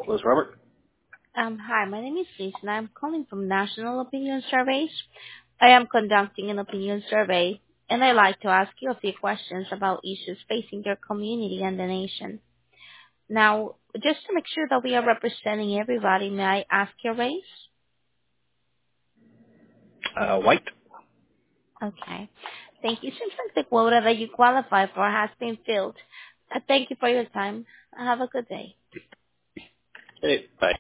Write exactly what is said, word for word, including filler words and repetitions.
Was Robert? Um, hi, my name is Lisa, and I'm calling from National Opinion Surveys. I am conducting an opinion survey, and I'd like to ask you a few questions about issues facing your community and the nation. Now, just to make sure that we are representing everybody, may I ask your race? Uh, White? Okay. Thank you. Seems like the quota that you qualify for has been filled. Uh, thank you for your time. Have a good day. Hey, bye.